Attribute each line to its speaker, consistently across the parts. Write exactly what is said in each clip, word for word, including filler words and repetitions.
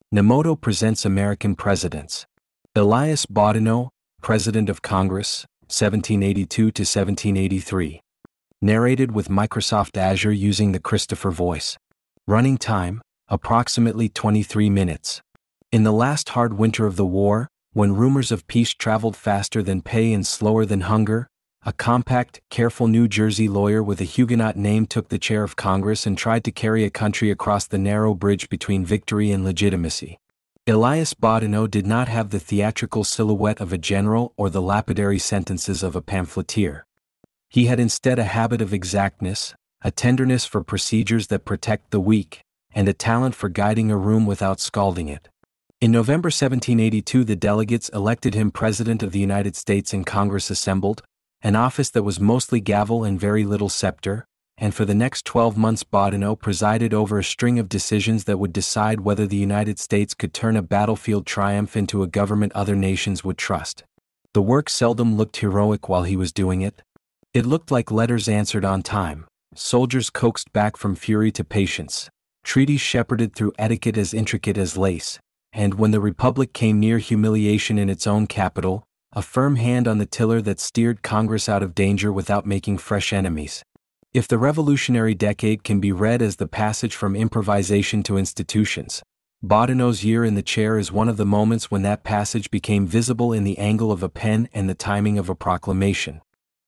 Speaker 1: Nemoto presents American presidents. Elias Boudinot, President of Congress, seventeen eighty-two to seventeen eighty-three. Narrated with Microsoft Azure using the Christopher voice. Running time, approximately twenty-three minutes. In the last hard winter of the war, when rumors of peace traveled faster than pay and slower than hunger, a compact, careful New Jersey lawyer with a Huguenot name took the chair of Congress and tried to carry a country across the narrow bridge between victory and legitimacy. Elias Boudinot did not have the theatrical silhouette of a general or the lapidary sentences of a pamphleteer. He had instead a habit of exactness, a tenderness for procedures that protect the weak, and a talent for guiding a room without scalding it. In November seventeen eighty-two, the delegates elected him President of the United States and Congress assembled, an office that was mostly gavel and very little scepter, and for the next twelve months Boudinot presided over a string of decisions that would decide whether the United States could turn a battlefield triumph into a government other nations would trust. The work seldom looked heroic while he was doing it. It looked like letters answered on time, soldiers coaxed back from fury to patience, treaties shepherded through etiquette as intricate as lace, and when the Republic came near humiliation in its own capital, a firm hand on the tiller that steered Congress out of danger without making fresh enemies. If the revolutionary decade can be read as the passage from improvisation to institutions, Boudinot's year in the chair is one of the moments when that passage became visible in the angle of a pen and the timing of a proclamation.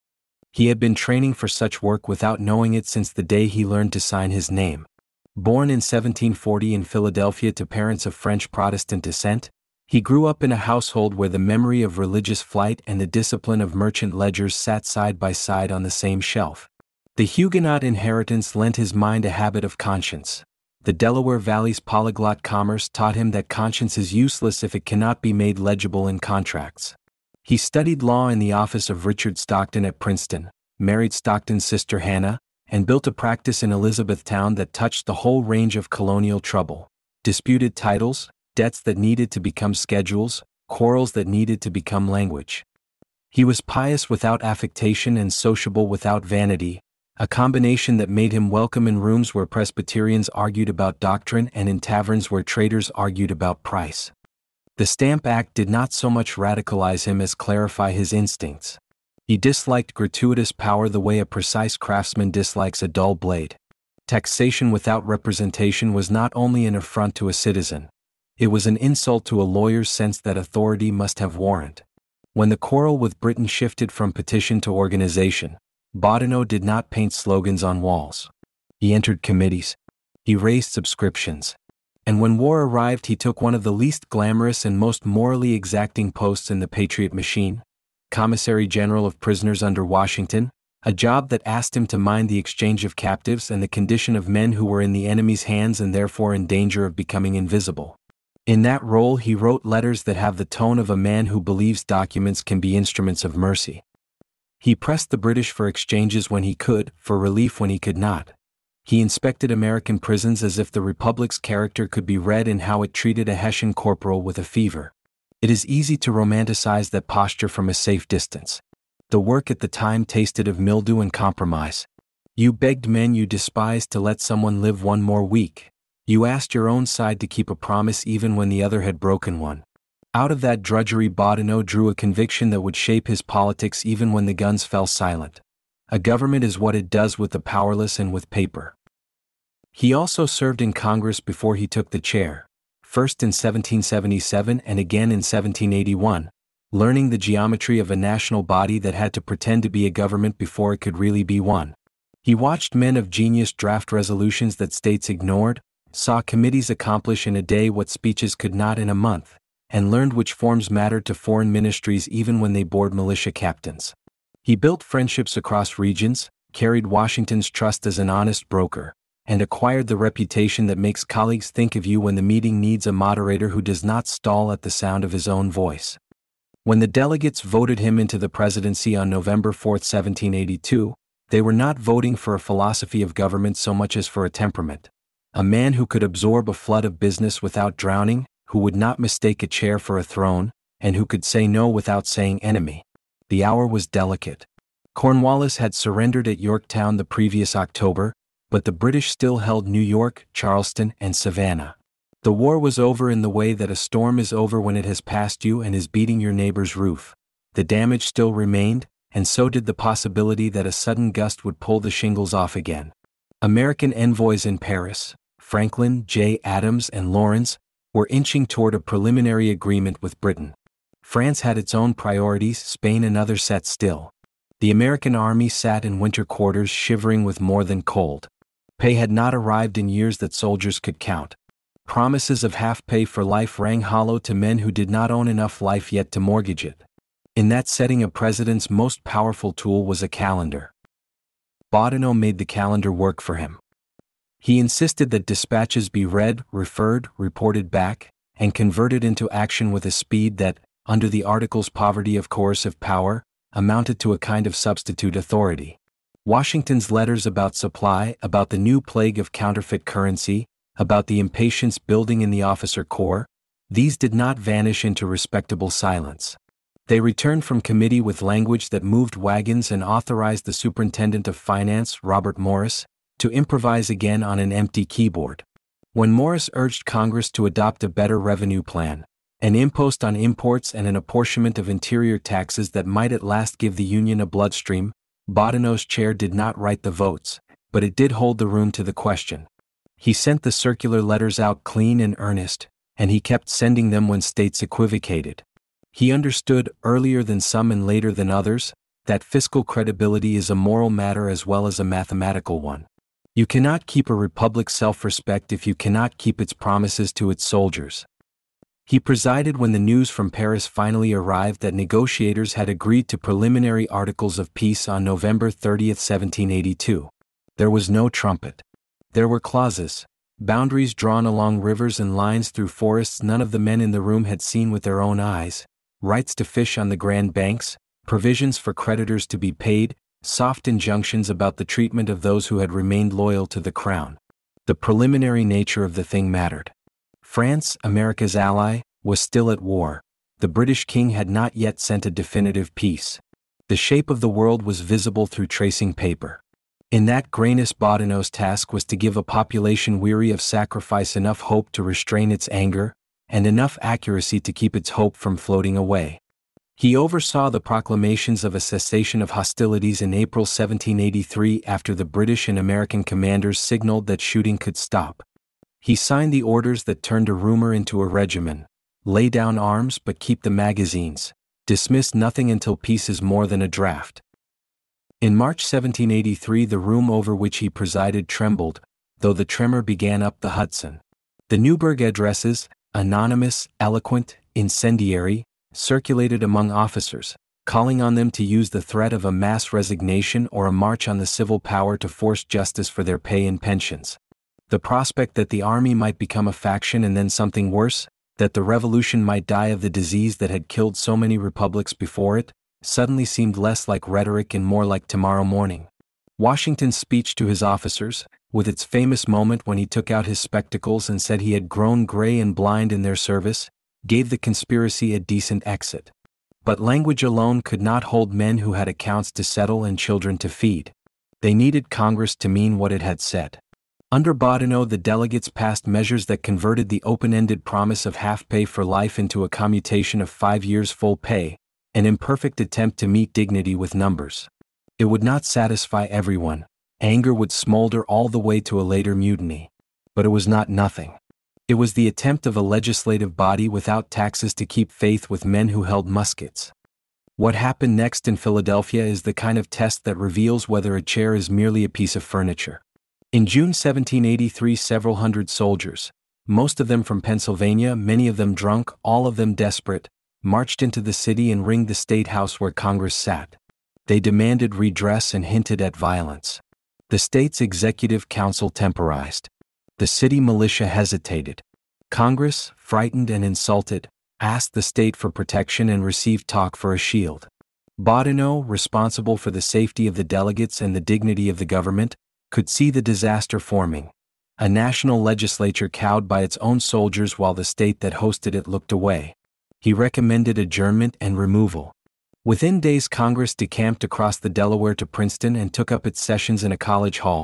Speaker 1: He had been training for such work without knowing it since the day he learned to sign his name. Born in seventeen forty in Philadelphia to parents of French Protestant descent, he grew up in a household where the memory of religious flight and the discipline of merchant ledgers sat side by side on the same shelf. The Huguenot inheritance lent his mind a habit of conscience. The Delaware Valley's polyglot commerce taught him that conscience is useless if it cannot be made legible in contracts. He studied law in the office of Richard Stockton at Princeton, married Stockton's sister Hannah, and built a practice in Elizabethtown that touched the whole range of colonial trouble: disputed titles, debts that needed to become schedules, quarrels that needed to become language. He was pious without affectation and sociable without vanity, a combination that made him welcome in rooms where Presbyterians argued about doctrine and in taverns where traders argued about price. The Stamp Act did not so much radicalize him as clarify his instincts. He disliked gratuitous power the way a precise craftsman dislikes a dull blade. Taxation without representation was not only an affront to a citizen, it was an insult to a lawyer's sense that authority must have warrant. When the quarrel with Britain shifted from petition to organization, Boudinot did not paint slogans on walls. He entered committees. He raised subscriptions. And when war arrived, he took one of the least glamorous and most morally exacting posts in the Patriot machine, Commissary General of Prisoners under Washington, a job that asked him to mind the exchange of captives and the condition of men who were in the enemy's hands and therefore in danger of becoming invisible. In that role, he wrote letters that have the tone of a man who believes documents can be instruments of mercy. He pressed the British for exchanges when he could, for relief when he could not. He inspected American prisons as if the Republic's character could be read in how it treated a Hessian corporal with a fever. It is easy to romanticize that posture from a safe distance. The work at the time tasted of mildew and compromise. You begged men you despised to let someone live one more week. You asked your own side to keep a promise even when the other had broken one. Out of that drudgery Boudinot drew a conviction that would shape his politics even when the guns fell silent. A government is what it does with the powerless and with paper. He also served in Congress before he took the chair, first in seventeen seventy-seven and again in seventeen eighty-one, learning the geometry of a national body that had to pretend to be a government before it could really be one. He watched men of genius draft resolutions that states ignored, saw committees accomplish in a day what speeches could not in a month, and learned which forms mattered to foreign ministries even when they bored militia captains. He built friendships across regions, carried Washington's trust as an honest broker, and acquired the reputation that makes colleagues think of you when the meeting needs a moderator who does not stall at the sound of his own voice. When the delegates voted him into the presidency on November fourth, seventeen eighty-two, they were not voting for a philosophy of government so much as for a temperament. A man who could absorb a flood of business without drowning, who would not mistake a chair for a throne, and who could say no without saying enemy. The hour was delicate. Cornwallis had surrendered at Yorktown the previous October, but the British still held New York, Charleston, and Savannah. The war was over in the way that a storm is over when it has passed you and is beating your neighbor's roof. The damage still remained, and so did the possibility that a sudden gust would pull the shingles off again. American envoys in Paris, Franklin, J. Adams, and Lawrence, were inching toward a preliminary agreement with Britain. France had its own priorities, Spain another set still. The American army sat in winter quarters shivering with more than cold. Pay had not arrived in years that soldiers could count. Promises of half pay for life rang hollow to men who did not own enough life yet to mortgage it. In that setting, a president's most powerful tool was a calendar. Boudinot made the calendar work for him. He insisted that dispatches be read, referred, reported back, and converted into action with a speed that, under the Article's poverty of coercive power, amounted to a kind of substitute authority. Washington's letters about supply, about the new plague of counterfeit currency, about the impatience building in the officer corps, these did not vanish into respectable silence. They returned from committee with language that moved wagons and authorized the Superintendent of Finance, Robert Morris, to improvise again on an empty keyboard. When Morris urged Congress to adopt a better revenue plan, an impost on imports and an apportionment of interior taxes that might at last give the Union a bloodstream, Boudinot's chair did not write the votes, but it did hold the room to the question. He sent the circular letters out clean and earnest, and he kept sending them when states equivocated. He understood, earlier than some and later than others, that fiscal credibility is a moral matter as well as a mathematical one. You cannot keep a republic's self-respect if you cannot keep its promises to its soldiers. He presided when the news from Paris finally arrived that negotiators had agreed to preliminary articles of peace on November thirtieth, seventeen eighty-two. There was no trumpet. There were clauses, boundaries drawn along rivers and lines through forests none of the men in the room had seen with their own eyes, rights to fish on the Grand Banks, provisions for creditors to be paid, soft injunctions about the treatment of those who had remained loyal to the crown. The preliminary nature of the thing mattered. France, America's ally, was still at war. The British king had not yet sent a definitive peace. The shape of the world was visible through tracing paper. In that grayness, Boudinot's task was to give a population weary of sacrifice enough hope to restrain its anger, and enough accuracy to keep its hope from floating away. He oversaw the proclamations of a cessation of hostilities in April seventeen eighty-three after the British and American commanders signaled that shooting could stop. He signed the orders that turned a rumor into a regimen: lay down arms but keep the magazines, dismiss nothing until peace is more than a draft. In March seventeen eighty-three the room over which he presided trembled, though the tremor began up the Hudson. The Newburgh addresses, anonymous, eloquent, incendiary, circulated among officers, calling on them to use the threat of a mass resignation or a march on the civil power to force justice for their pay and pensions. The prospect that the army might become a faction and then something worse, that the revolution might die of the disease that had killed so many republics before it, suddenly seemed less like rhetoric and more like tomorrow morning. Washington's speech to his officers, with its famous moment when he took out his spectacles and said he had grown gray and blind in their service, gave the conspiracy a decent exit. But language alone could not hold men who had accounts to settle and children to feed. They needed Congress to mean what it had said. Under Boudinot, the delegates passed measures that converted the open-ended promise of half pay for life into a commutation of five years full pay, an imperfect attempt to meet dignity with numbers. It would not satisfy everyone. Anger would smolder all the way to a later mutiny. But it was not nothing. It was the attempt of a legislative body without taxes to keep faith with men who held muskets. What happened next in Philadelphia is the kind of test that reveals whether a chair is merely a piece of furniture. In June seventeen eighty-three, several hundred soldiers, most of them from Pennsylvania, many of them drunk, all of them desperate, marched into the city and ringed the State House where Congress sat. They demanded redress and hinted at violence. The state's executive council temporized. The city militia hesitated. Congress, frightened and insulted, asked the state for protection and received talk for a shield. Boudinot, responsible for the safety of the delegates and the dignity of the government, could see the disaster forming. A national legislature cowed by its own soldiers while the state that hosted it looked away. He recommended adjournment and removal. Within days, Congress decamped across the Delaware to Princeton and took up its sessions in a college hall,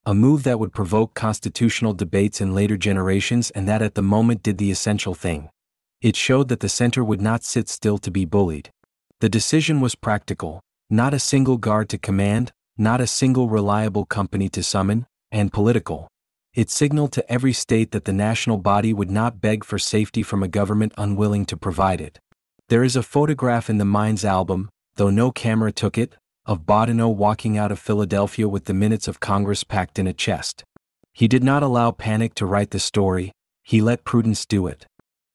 Speaker 1: a move that would provoke constitutional debates in later generations and that at the moment did the essential thing. It showed that the center would not sit still to be bullied. The decision was practical, not a single guard to command, not a single reliable company to summon, and political. It signaled to every state that the national body would not beg for safety from a government unwilling to provide it. There is a photograph in the Minds album, though no camera took it, of Boudinot walking out of Philadelphia with the minutes of Congress packed in a chest. He did not allow panic to write the story, he let prudence do it.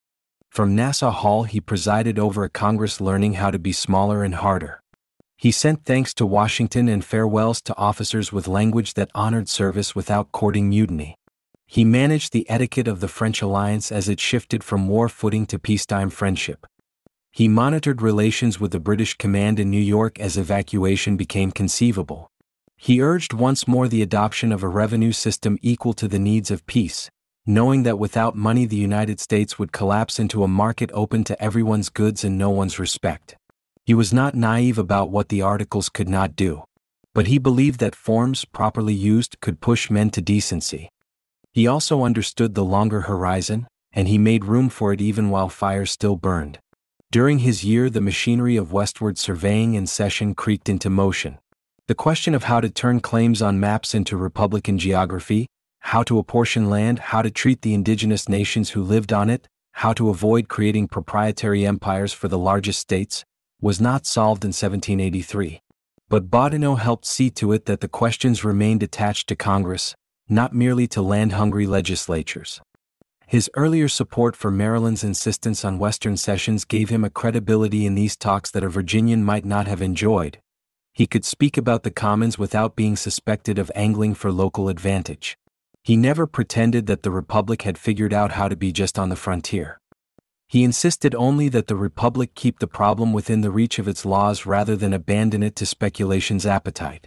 Speaker 1: From Nassau Hall he presided over a Congress learning how to be smaller and harder. He sent thanks to Washington and farewells to officers with language that honored service without courting mutiny. He managed the etiquette of the French alliance as it shifted from war footing to peacetime friendship. He monitored relations with the British command in New York as evacuation became conceivable. He urged once more the adoption of a revenue system equal to the needs of peace, knowing that without money the United States would collapse into a market open to everyone's goods and no one's respect. He was not naive about what the Articles could not do. But he believed that forms, properly used, could push men to decency. He also understood the longer horizon, and he made room for it even while fire still burned. During his year the machinery of westward surveying and cession creaked into motion. The question of how to turn claims on maps into Republican geography, how to apportion land, how to treat the indigenous nations who lived on it, how to avoid creating proprietary empires for the largest states, was not solved in seventeen eighty-three. But Boudinot helped see to it that the questions remained attached to Congress, not merely to land-hungry legislatures. His earlier support for Maryland's insistence on Western cessions gave him a credibility in these talks that a Virginian might not have enjoyed. He could speak about the Commons without being suspected of angling for local advantage. He never pretended that the Republic had figured out how to be just on the frontier. He insisted only that the Republic keep the problem within the reach of its laws rather than abandon it to speculation's appetite.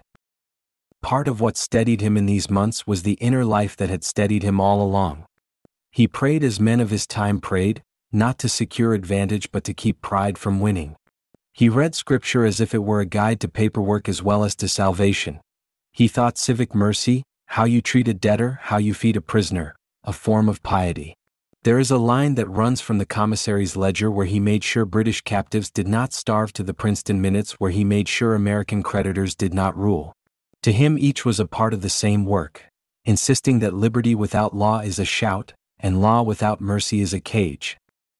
Speaker 1: Part of what steadied him in these months was the inner life that had steadied him all along. He prayed as men of his time prayed, not to secure advantage but to keep pride from winning. He read Scripture as if it were a guide to paperwork as well as to salvation. He thought civic mercy, how you treat a debtor, how you feed a prisoner, a form of piety. There is a line that runs from the commissary's ledger where he made sure British captives did not starve to the Princeton minutes where he made sure American creditors did not rule. To him each was a part of the same work, insisting that liberty without law is a shout, and law without mercy is a cage.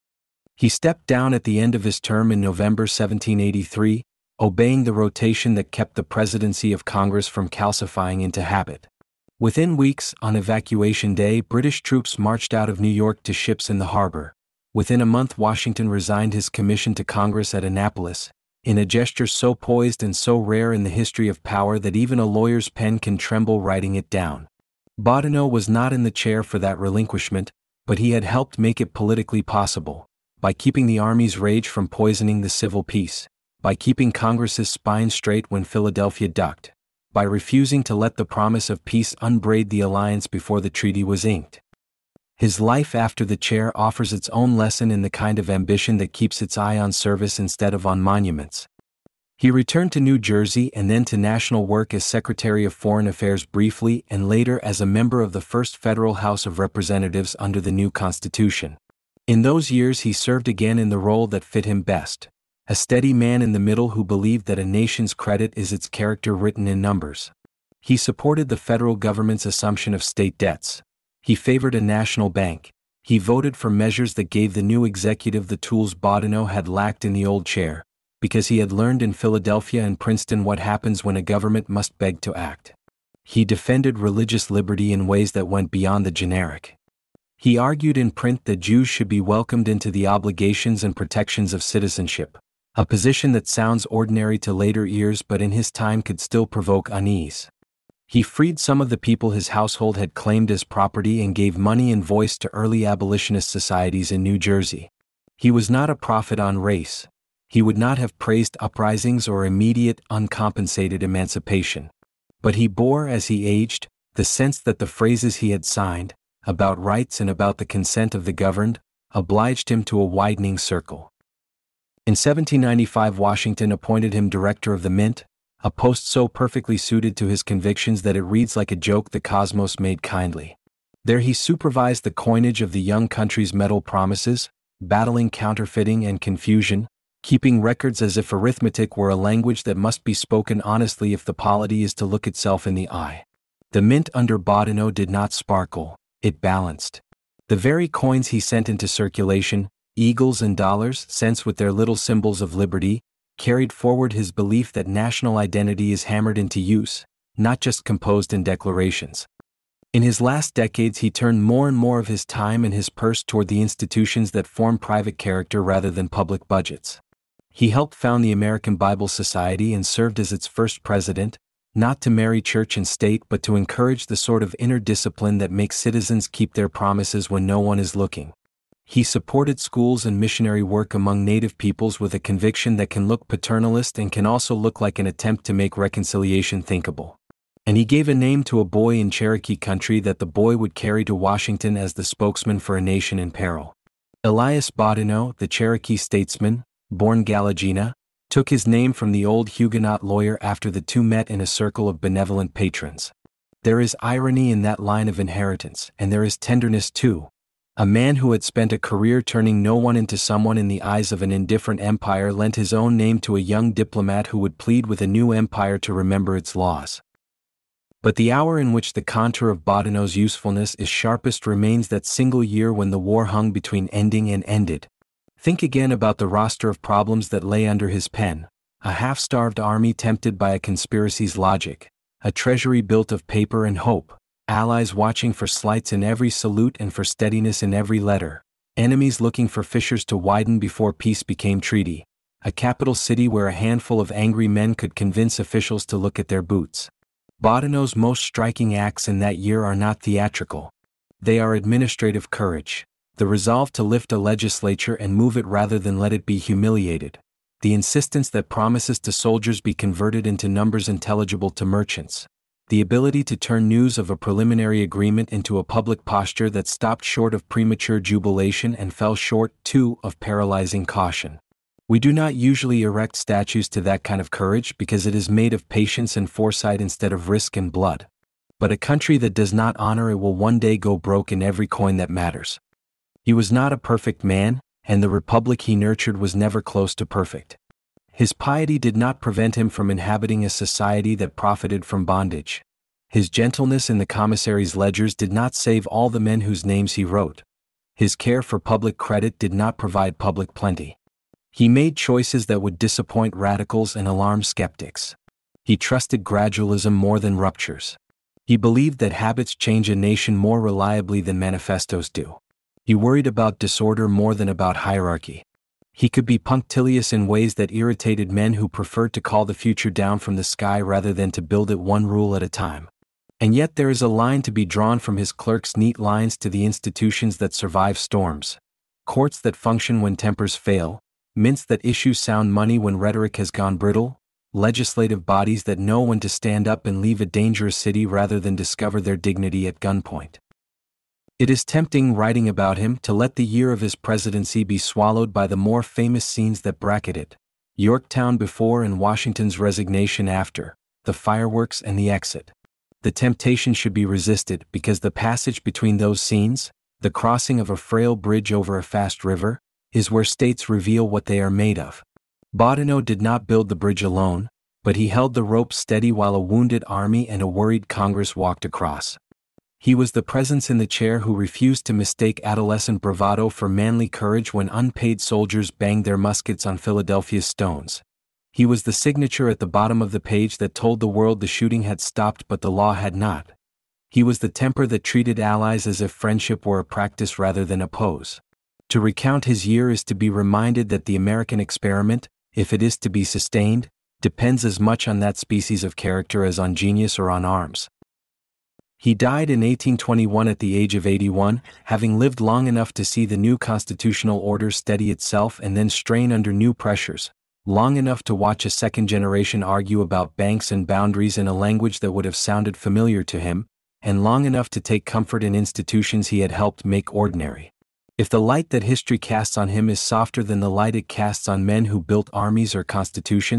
Speaker 1: He stepped down at the end of his term in November seventeen eighty-three, obeying the rotation that kept the presidency of Congress from calcifying into habit. Within weeks, on evacuation day, British troops marched out of New York to ships in the harbor. Within a month, Washington resigned his commission to Congress at Annapolis, in a gesture so poised and so rare in the history of power that even a lawyer's pen can tremble writing it down. Boudinot was not in the chair for that relinquishment, but he had helped make it politically possible, by keeping the Army's rage from poisoning the civil peace, by keeping Congress's spine straight when Philadelphia ducked, by refusing to let the promise of peace unbraid the alliance before the treaty was inked. His life after the chair offers its own lesson in the kind of ambition that keeps its eye on service instead of on monuments. He returned to New Jersey and then to national work as Secretary of Foreign Affairs briefly and later as a member of the first Federal House of Representatives under the new Constitution. In those years he served again in the role that fit him best. A steady man in the middle who believed that a nation's credit is its character written in numbers. He supported the federal government's assumption of state debts. He favored a national bank. He voted for measures that gave the new executive the tools Boudinot had lacked in the old chair, because he had learned in Philadelphia and Princeton what happens when a government must beg to act. He defended religious liberty in ways that went beyond the generic. He argued in print that Jews should be welcomed into the obligations and protections of citizenship. A position that sounds ordinary to later ears but in his time could still provoke unease. He freed some of the people his household had claimed as property and gave money and voice to early abolitionist societies in New Jersey. He was not a prophet on race. He would not have praised uprisings or immediate, uncompensated emancipation. But he bore, as he aged, the sense that the phrases he had signed, about rights and about the consent of the governed, obliged him to a widening circle. In seventeen ninety-five Washington appointed him Director of the Mint, a post so perfectly suited to his convictions that it reads like a joke the cosmos made kindly. There he supervised the coinage of the young country's metal promises, battling counterfeiting and confusion, keeping records as if arithmetic were a language that must be spoken honestly if the polity is to look itself in the eye. The mint under Boudinot did not sparkle, it balanced. The very coins he sent into circulation, eagles and dollars, cents with their little symbols of liberty, carried forward his belief that national identity is hammered into use, not just composed in declarations. In his last decades he turned more and more of his time and his purse toward the institutions that form private character rather than public budgets. He helped found the American Bible Society and served as its first president, not to marry church and state but to encourage the sort of inner discipline that makes citizens keep their promises when no one is looking. He supported schools and missionary work among native peoples with a conviction that can look paternalist and can also look like an attempt to make reconciliation thinkable. And he gave a name to a boy in Cherokee country that the boy would carry to Washington as the spokesman for a nation in peril. Elias Boudinot, the Cherokee statesman, born Galagina, took his name from the old Huguenot lawyer after the two met in a circle of benevolent patrons. There is irony in that line of inheritance, and there is tenderness too. A man who had spent a career turning no one into someone in the eyes of an indifferent empire lent his own name to a young diplomat who would plead with a new empire to remember its laws. But the hour in which the contour of Boudinot's usefulness is sharpest remains that single year when the war hung between ending and ended. Think again about the roster of problems that lay under his pen: a half-starved army tempted by a conspiracy's logic, a treasury built of paper and hope, allies watching for slights in every salute and for steadiness in every letter, enemies looking for fissures to widen before peace became treaty, a capital city where a handful of angry men could convince officials to look at their boots. Boudinot's most striking acts in that year are not theatrical. They are administrative courage, the resolve to lift a legislature and move it rather than let it be humiliated, the insistence that promises to soldiers be converted into numbers intelligible to merchants, the ability to turn news of a preliminary agreement into a public posture that stopped short of premature jubilation and fell short, too, of paralyzing caution. We do not usually erect statues to that kind of courage because it is made of patience and foresight instead of risk and blood. But a country that does not honor it will one day go broke in every coin that matters. He was not a perfect man, and the republic he nurtured was never close to perfect. His piety did not prevent him from inhabiting a society that profited from bondage. His gentleness in the commissary's ledgers did not save all the men whose names he wrote. His care for public credit did not provide public plenty. He made choices that would disappoint radicals and alarm skeptics. He trusted gradualism more than ruptures. He believed that habits change a nation more reliably than manifestos do. He worried about disorder more than about hierarchy. He could be punctilious in ways that irritated men who preferred to call the future down from the sky rather than to build it one rule at a time. And yet there is a line to be drawn from his clerk's neat lines to the institutions that survive storms, courts that function when tempers fail, mints that issue sound money when rhetoric has gone brittle, legislative bodies that know when to stand up and leave a dangerous city rather than discover their dignity at gunpoint. It is tempting, writing about him, to let the year of his presidency be swallowed by the more famous scenes that bracket it: Yorktown before and Washington's resignation after, the fireworks and the exit. The temptation should be resisted because the passage between those scenes, the crossing of a frail bridge over a fast river, is where states reveal what they are made of. Boudinot did not build the bridge alone, but he held the rope steady while a wounded army and a worried Congress walked across. He was the presence in the chair who refused to mistake adolescent bravado for manly courage when unpaid soldiers banged their muskets on Philadelphia's stones. He was the signature at the bottom of the page that told the world the shooting had stopped but the law had not. He was the temper that treated allies as if friendship were a practice rather than a pose. To recount his year is to be reminded that the American experiment, if it is to be sustained, depends as much on that species of character as on genius or on arms. He died in eighteen twenty-one at the age of eighty-one, having lived long enough to see the new constitutional order steady itself and then strain under new pressures, long enough to watch a second generation argue about banks and boundaries in a language that would have sounded familiar to him, and long enough to take comfort in institutions he had helped make ordinary. If the light that history casts on him is softer than the light it casts on men who built armies or constitutions,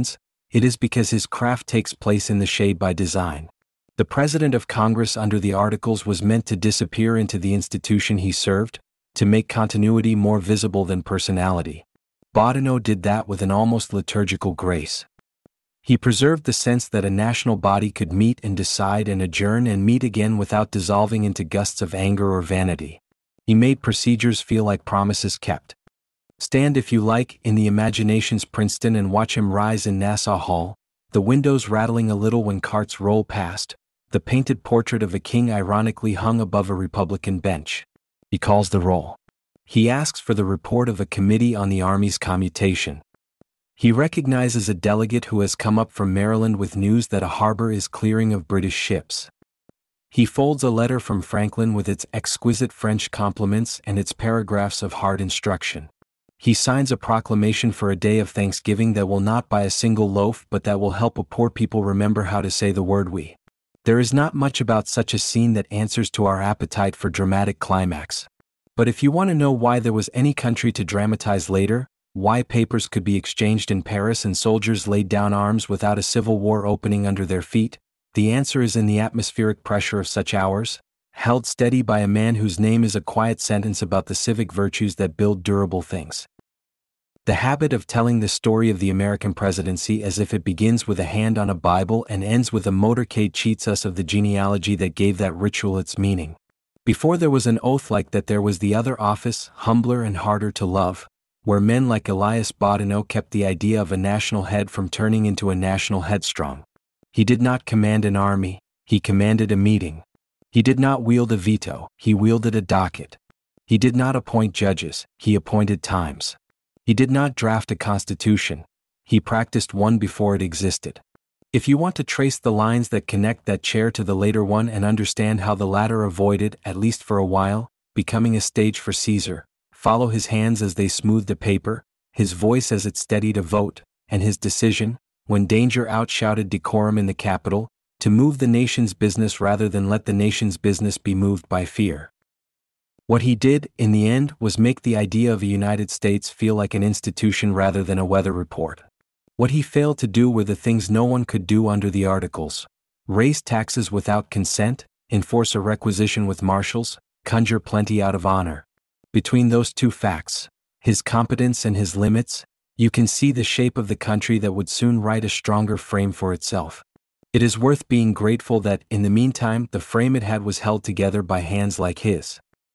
Speaker 1: It is because his craft takes place in the shade by design. The President of Congress under the Articles was meant to disappear into the institution he served, to make continuity more visible than personality. Boudinot did that with an almost liturgical grace. He preserved the sense that a national body could meet and decide and adjourn and meet again without dissolving into gusts of anger or vanity. He made procedures feel like promises kept. Stand, if you like, in the imagination's Princeton and watch him rise in Nassau Hall, the windows rattling a little when carts roll past, the painted portrait of a king ironically hung above a Republican bench. He calls the roll. He asks for the report of a committee on the Army's commutation. He recognizes a delegate who has come up from Maryland with news that a harbor is clearing of British ships. He folds a letter from Franklin with its exquisite French compliments and its paragraphs of hard instruction. He signs a proclamation for a day of Thanksgiving that will not buy a single loaf but that will help a poor people remember how to say the word we. There is not much about such a scene that answers to our appetite for dramatic climax. But if you want to know why there was any country to dramatize later, why papers could be exchanged in Paris and soldiers laid down arms without a civil war opening under their feet, the answer is in the atmospheric pressure of such hours, held steady by a man whose name is a quiet sentence about the civic virtues that build durable things. The habit of telling the story of the American presidency as if it begins with a hand on a Bible and ends with a motorcade cheats us of the genealogy that gave that ritual its meaning. Before there was an oath like that, there was the other office, humbler and harder to love, where men like Elias Boudinot kept the idea of a national head from turning into a national headstrong. He did not command an army, he commanded a meeting. He did not wield a veto, he wielded a docket. He did not appoint judges, he appointed times. He did not draft a constitution, he practiced one before it existed. If you want to trace the lines that connect that chair to the later one and understand how the latter avoided, at least for a while, becoming a stage for Caesar, follow his hands as they smoothed a paper, his voice as it steadied a vote, and his decision, when danger outshouted decorum in the Capitol, to move the nation's business rather than let the nation's business be moved by fear. What he did, in the end, was make the idea of a United States feel like an institution rather than a weather report. What he failed to do were the things no one could do under the Articles: raise taxes without consent, enforce a requisition with marshals, conjure plenty out of honor. Between those two facts, his competence and his limits, you can see the shape of the country that would soon write a stronger frame for itself. It is worth being grateful that, in the meantime, the frame it had was held together by hands like his.